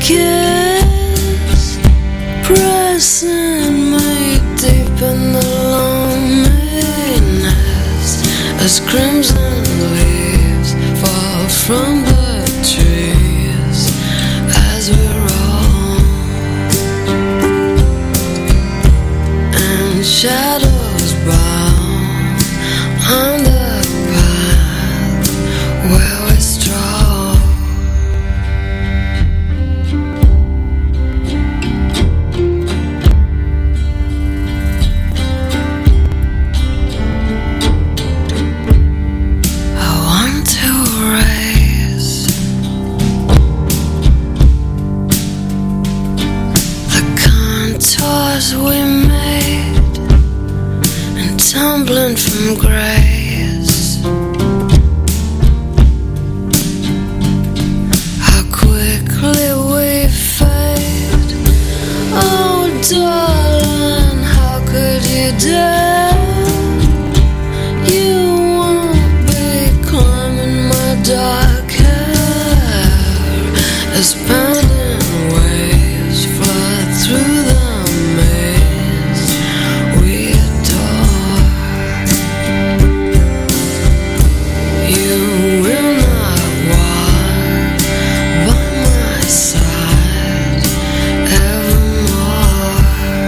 kiss, pressing me deep in the loneliness as crimson leaves fall from the trees as we roll, and shadows bow on the path where we stroll. I want to erase the contours we made and tumbling from grace. How quickly we fade. Oh, darling, how could you dare? You won't be climbing my dark hair as pounding waves flood through the maze we adore. You will not walk by my side evermore.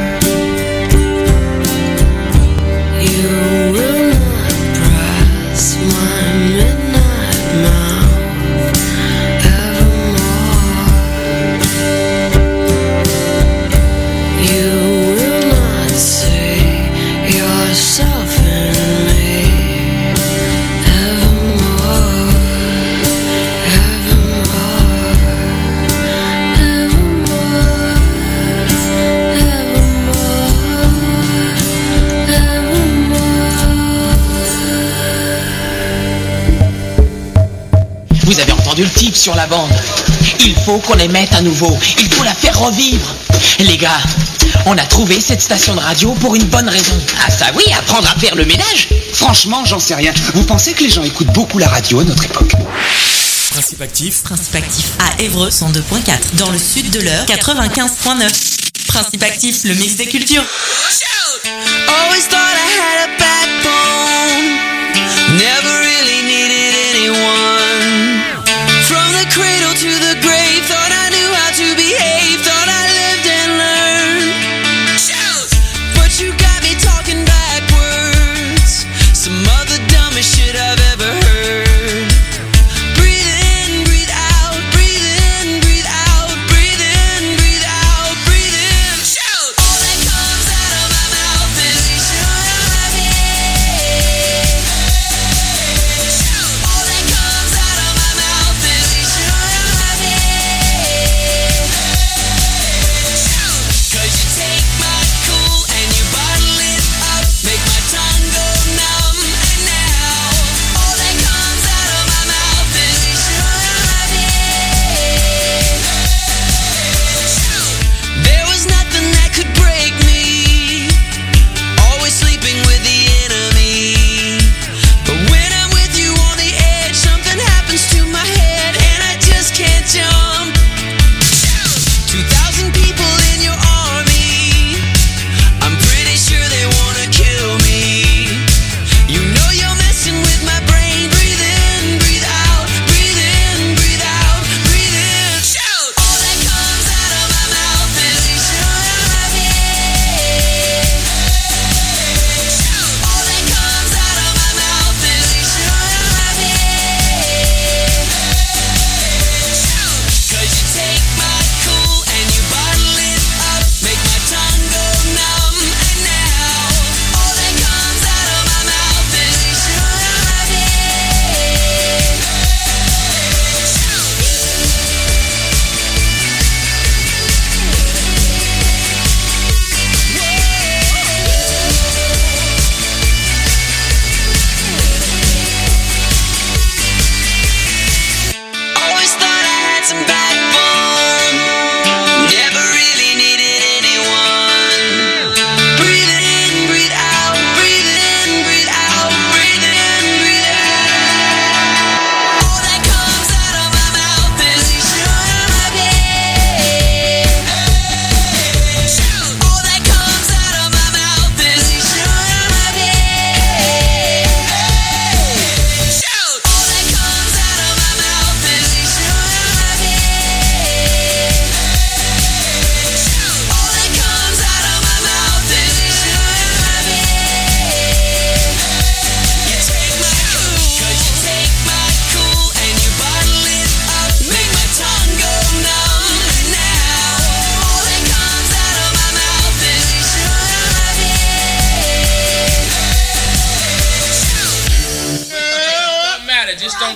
You will not press my midnight mouth evermore. You will not see yourself in me evermore, evermore, evermore, evermore. Vous avez entendu le type sur la bande. Il faut qu'on les mette à nouveau. Il faut la faire revivre. Les gars, on a trouvé cette station de radio pour une bonne raison. Ah ça oui, apprendre à faire le ménage. Franchement, j'en sais rien. Vous pensez que les gens écoutent beaucoup la radio à notre époque? Principe actif. Principe actif à Évreux 102.4. Dans le sud de l'Eure 95.9. Principe actif, le mix des cultures. Always thought I had a backbone. Never really needed anyone. From the cradle to the grave, thought I knew how to behave. Thought I lived and learned. But you got me talking backwards. Some of the dumbest shit I've ever heard. Breathe in, breathe out, breathe in, breathe out, breathe in, breathe out, breathe in. All that comes out of my mouth is you should have it.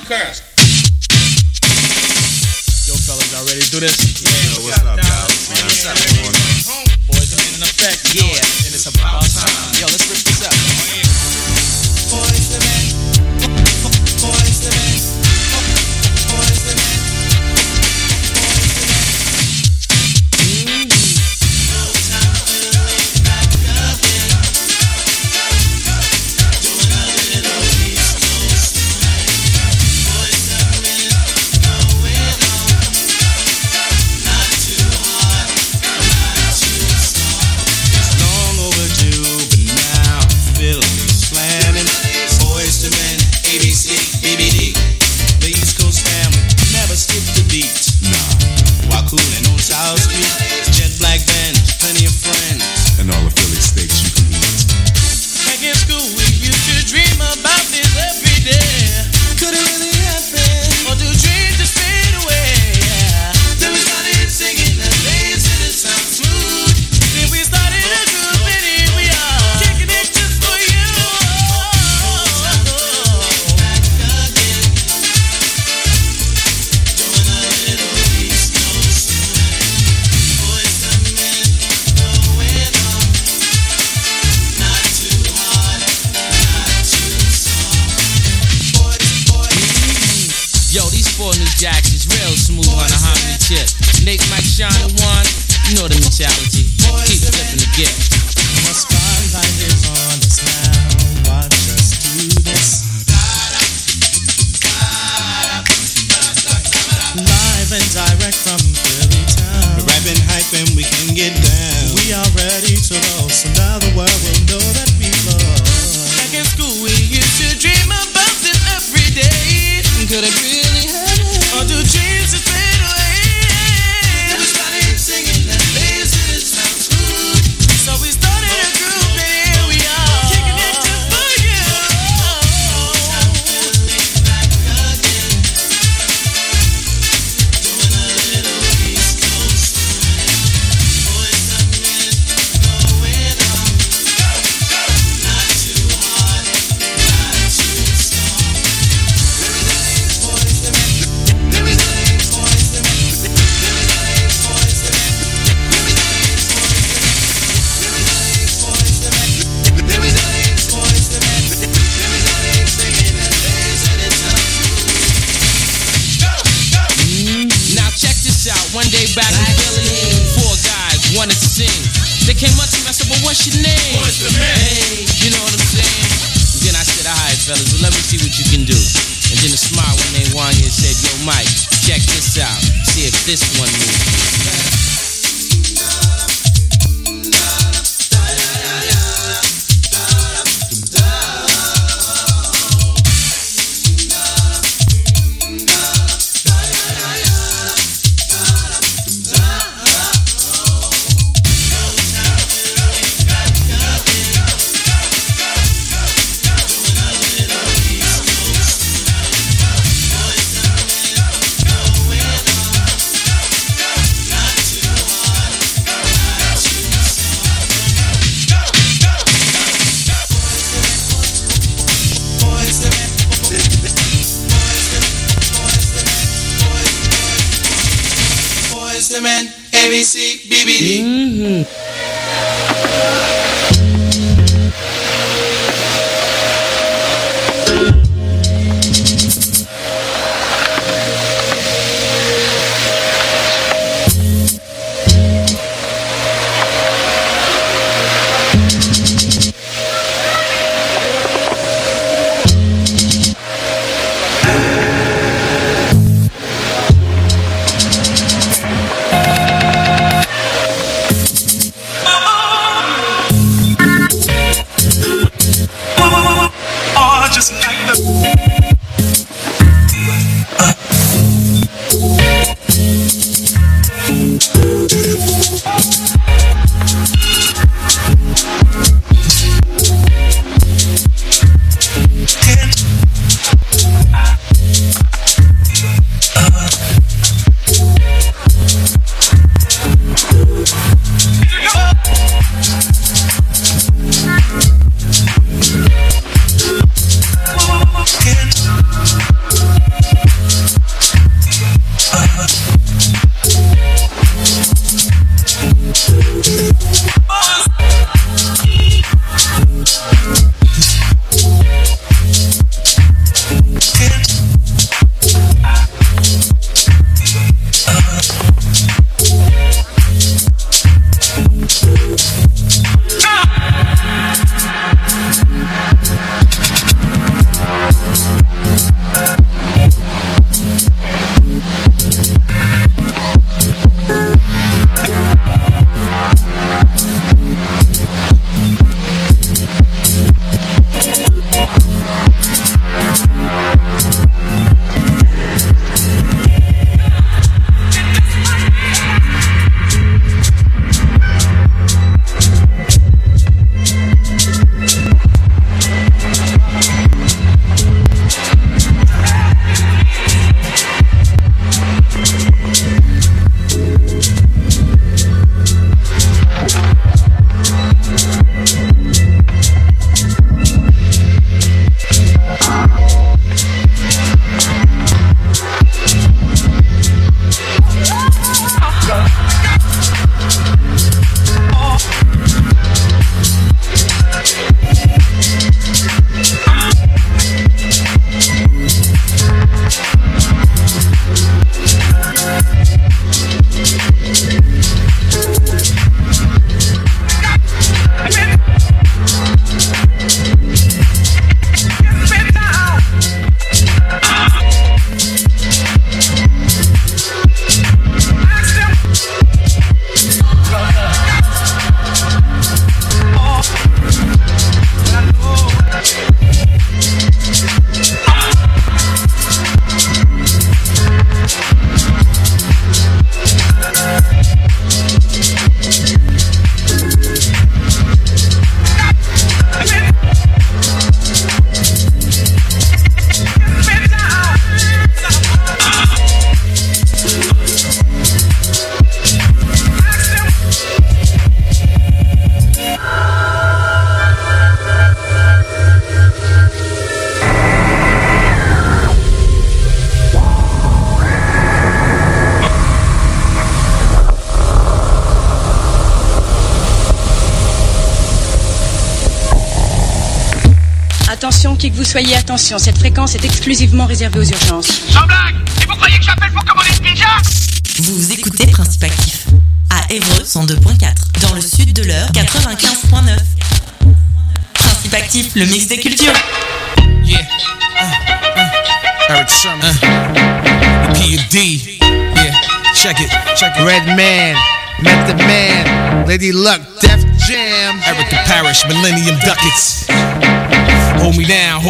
curse. Yo, fellas, y'all ready to do this? Yo, what's up, Dallas? What's up, Boys are in effect. Yeah, and it's about time. Yo, let's rip this up. Boys the men. Boys the men. Boys the men. ABC, BBD. Attention, qui que vous soyez, attention, cette fréquence est exclusivement réservée aux urgences. Sans blague! Et vous croyez que j'appelle pour commander une pizza? Vous écoutez Principe Actif à Évreux 102.4, dans le sud de l'Eure 95.9. Principe Actif, le mix des cultures. Yeah. Eric Summer. P.U.D. Yeah. Check it. Redman, Method Man, Lady Luck, Def Jam, Erica Parrish, Millennium Ducats. Hold me down.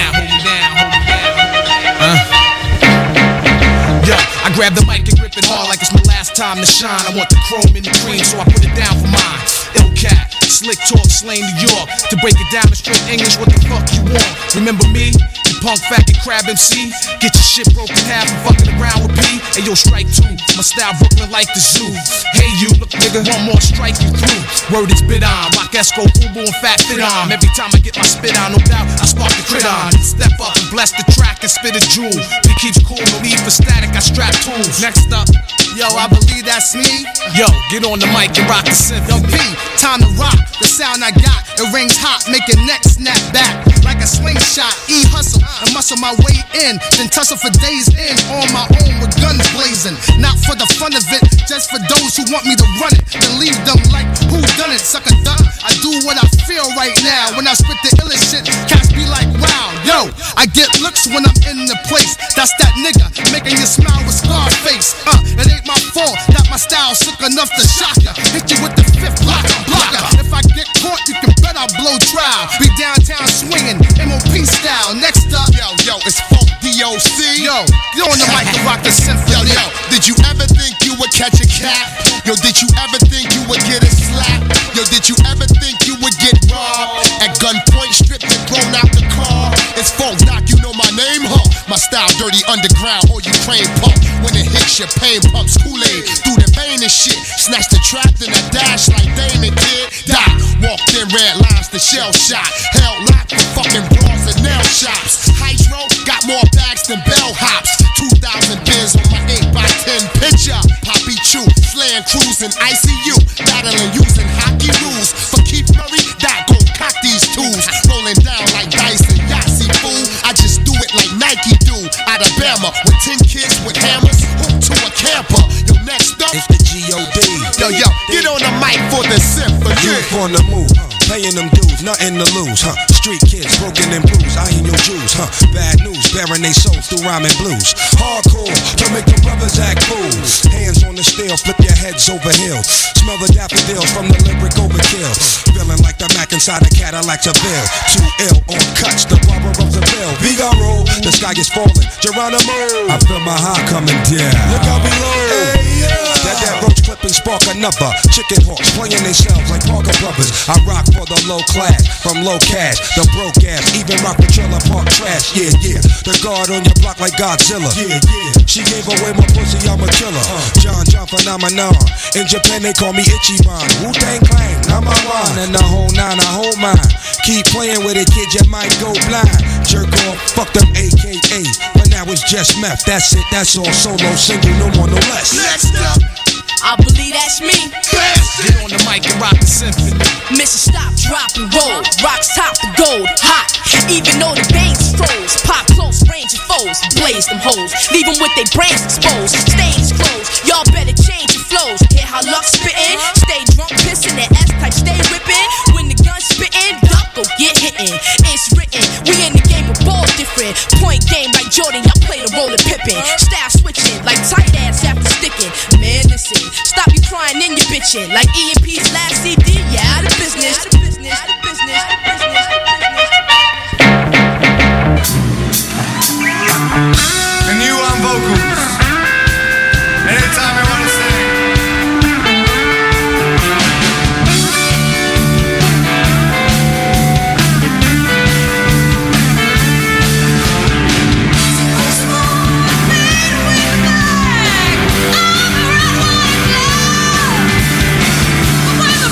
Yo, I grab the mic and grip it hard like it's my last time to shine. I want the chrome and the cream, so I put it down for mine. Ill cat, slick talk, slang New York. To break it down in straight English, what the fuck you want? Remember me? You punk faggot crab MC? Get your shit broken half and fucking around with P. Hey yo, strike two, my style Brooklyn like the zoo. Hey you, look nigga, one more strike you through. Word is bit on, rock Esco, Fubu and Fat Fit on. Every time I get my spit on, no doubt, I spark the crit on. Step up and bless the track and spit a jewel. He keeps cool, no need for static, I strap tools. Next up, yo, I believe that's me. Yo, get on the mic and rock the symphony. Yo, P, time to rock. The sound I got, it rings hot, make your neck snap back like a slingshot. Hustle and muscle my way in, then tussle for days in on my own with guns blazing. Not for the fun of it, just for those who want me to run it. Then leave them like who done it, sucker duck. I do what I feel right now. When I spit the illest shit, cats be like, wow, yo, I get looks when I'm in the place. That's that nigga making you smile with Scarface. It ain't my fault that my style's sick enough to shock ya. Hit you with the fifth blocker. If I get caught, you can bet I'll blow trial. Be downtown swinging, MOP style. Next up, yo, it's Funk DOC. Yo, get on the mic and rock the symphony. Yo, did you ever think you would catch a cat? Yo, did you ever think you would get a slap? Yo, did you ever think you would get robbed? At gunpoint, stripped and thrown out the car. It's Funk Doc, you know my name, huh? My style dirty underground, or you train pump. When it hits your pain pumps Kool-Aid through the vein and shit. Snatch the trap, then I dash like Damon did. Die, walked in red lines, the shell shot. Hell locked for fucking bras and nail shops. Hydro got more bags than bellhops. 2,000 bins on my 8x10 picture. Poppy Chew, slaying crews in ICU. Battling using hockey rules. For Keith Murray, that gon' cock these tools. Rolling down like dice and Yahtzee, fool. I just do it like Nike do. Alabama with 10 kids with hammers. Hooked to a camper. Yo, next up, it's the G.O.D. Yo, get on the mic for the symphony. Youth on the move, paying them dues, nothing to lose, huh? Street kids, broken and bruised, eyeing your Jews, huh? Bad news, bearing they souls through rhyming blues. Hardcore, to make the brothers act fools. Hands on the steel, flip your heads over heels. Smell the daffodils from the lyric overkill. Feeling like the Mac inside a Cadillac Seville. Too ill on cuts, the barber of the bill. Figaro, the sky is falling. Geronimo, I feel my heart coming down. Look out below. Hey, yeah. That roach clip and spark another. Chicken hawks playing themselves like Parker Brothers. I rock for the low class, from low cash, the broke ass, even rock with trailer park trash. Yeah, the guard on your block like Godzilla. Yeah, she gave away my pussy, I'm a killer. John phenomenon. In Japan they call me Ichiban. Wu-Tang Clan, number one. And the whole nine, I hold mine. Keep playing with it, kid, you might go blind. Jerk off, fuck them AKA. But now it's just meth, that's it, that's all. Solo, single, no more, no less. Next up, I believe that's me. Get on the mic and rock the symphony. Mission stop, drop and roll. Rocks top the gold, hot. Even though the veins froze. Pop close, range of foes. Blaze them hoes. Leave them with their brains exposed. Stains closed. Y'all better change your flows. Hear how luck spittin'. Stay drunk, pissin'. That S-type stay whippin'. When the gun spittin', duck go get hittin'. It's written. We in the game but ball different. Point game like Jordan. Y'all play the role of Pippin. Style switching like tight ass after sticking. Man, listen. Stop you crying in your bitchin'. Like E&P's last CD. Yeah, out of business. Out of business. Out of business. Out of business. And you on vocals. Anytime you want to sing. When the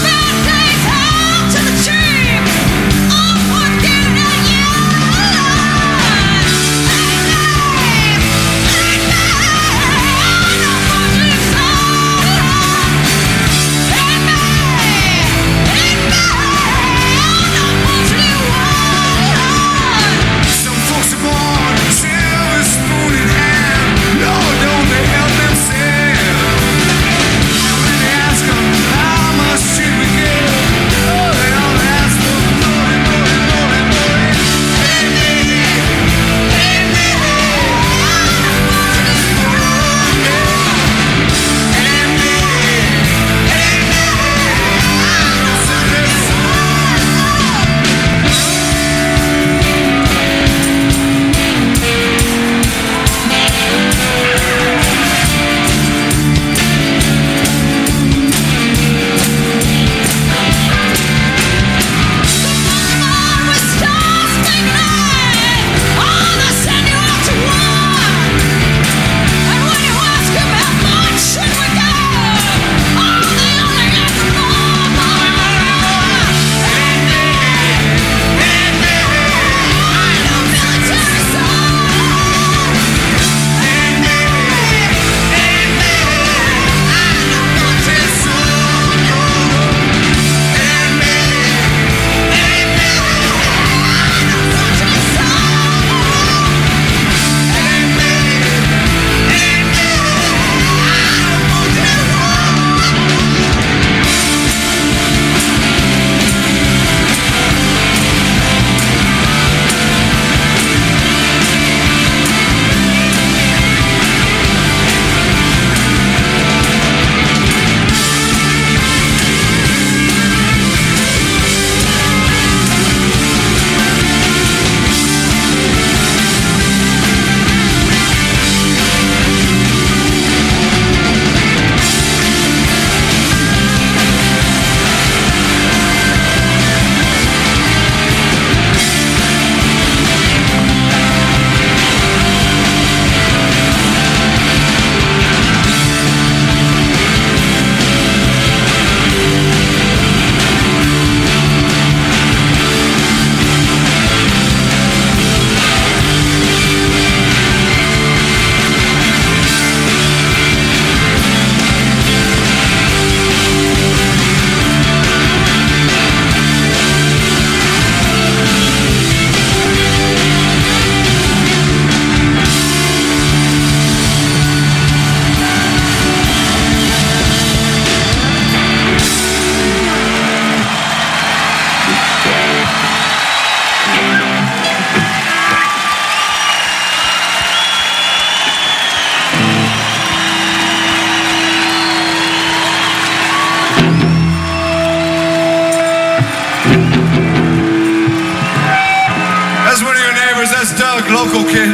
York local kid.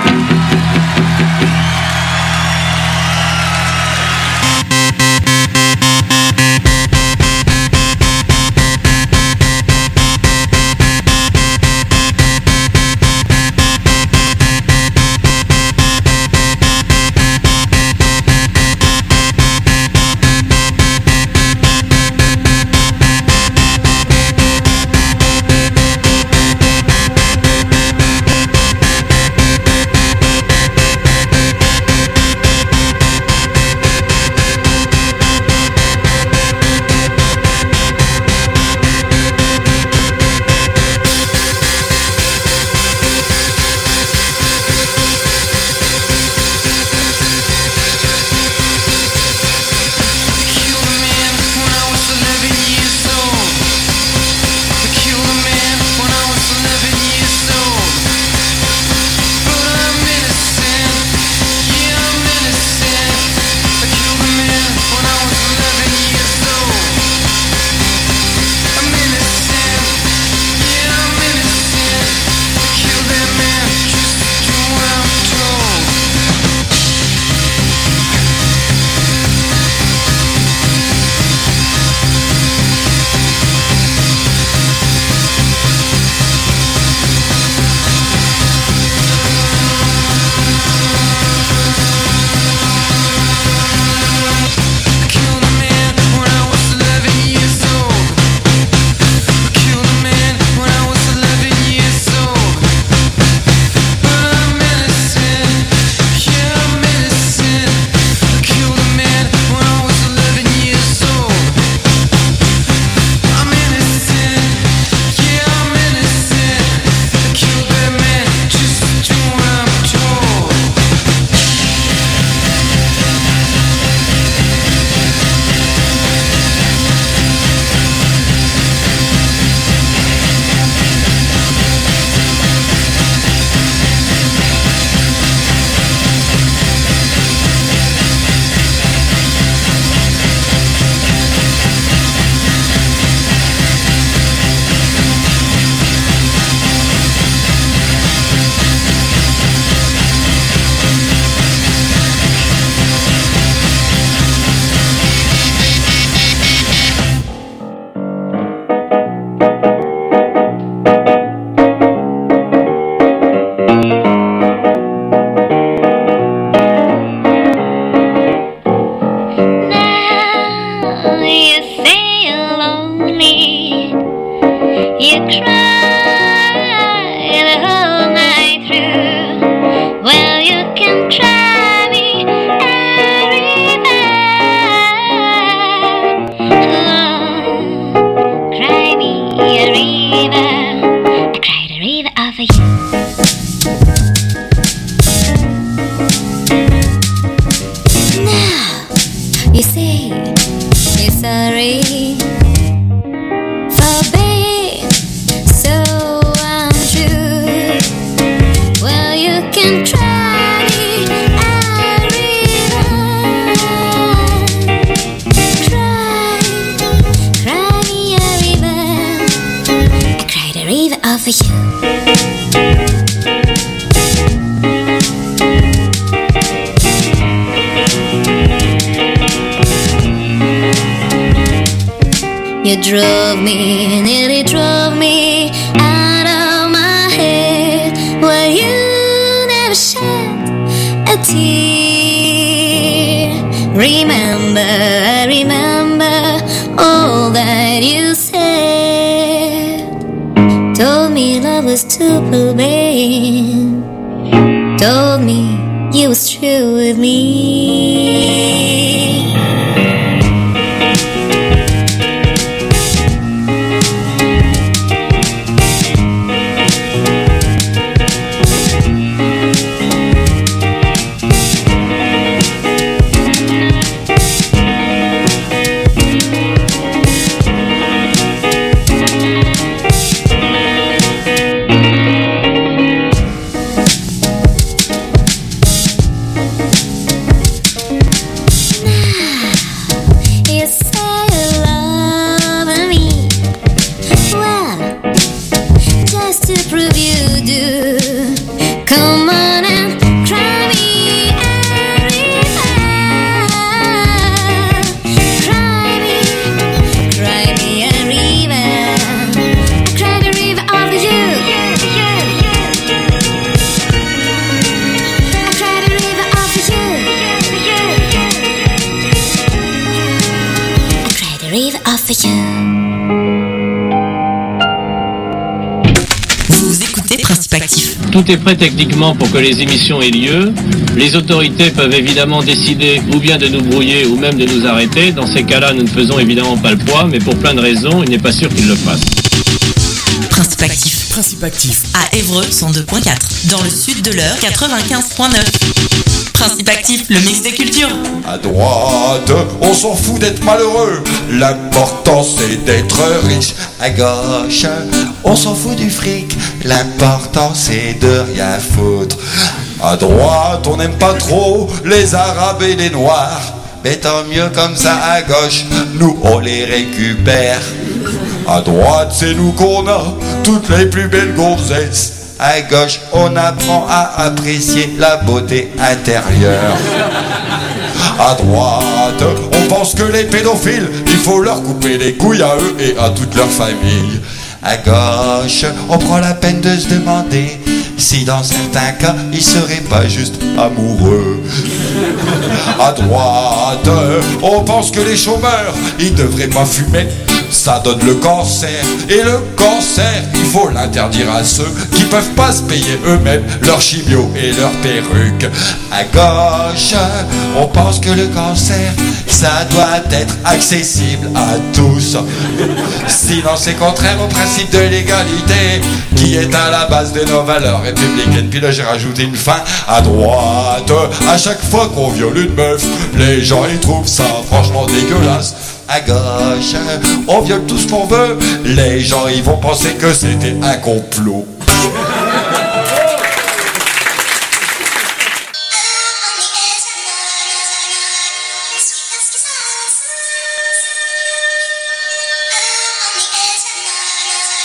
You drove me, nearly drove me out of my head. Well, you never shed a tear. I remember all that you said. Told me love was too plain. Told me you was true with me. breathe off of you. Vous écoutez Principe Actif. Tout est prêt techniquement pour que les émissions aient lieu. Les autorités peuvent évidemment décider ou bien de nous brouiller ou même de nous arrêter. Dans ces cas-là, nous ne faisons évidemment pas le poids, mais pour plein de raisons, il n'est pas sûr qu'ils le fassent. Principe Actif. Principe Actif. À Évreux 102.4. Dans le sud de l'heure 95.9. Principe Actif, le mix des cultures. À droite, on s'en fout d'être malheureux. L'important c'est d'être riche. À gauche, on s'en fout du fric. L'important c'est de rien foutre. À droite, on n'aime pas trop les arabes et les noirs. Mais tant mieux comme ça à gauche, nous on les récupère. À droite, c'est nous qu'on a toutes les plus belles gonzesses. À gauche, on apprend à apprécier la beauté intérieure. À droite, on pense que les pédophiles, il faut leur couper les couilles à eux et à toute leur famille. À gauche, on prend la peine de se demander si dans certains cas, ils seraient pas juste amoureux. À droite, on pense que les chômeurs, ils devraient pas fumer. Ça donne le cancer. Et le cancer, il faut l'interdire à ceux qui peuvent pas se payer eux-mêmes leur chimio et leur perruque. À gauche, on pense que le cancer, ça doit être accessible à tous. Sinon c'est contraire au principe de l'égalité qui est à la base de nos valeurs républicaines. Puis là j'ai rajouté une fin. À droite, à chaque fois qu'on viole une meuf, les gens ils trouvent ça franchement dégueulasse. À gauche, on viole tout ce qu'on veut, les gens ils vont penser que c'était un complot.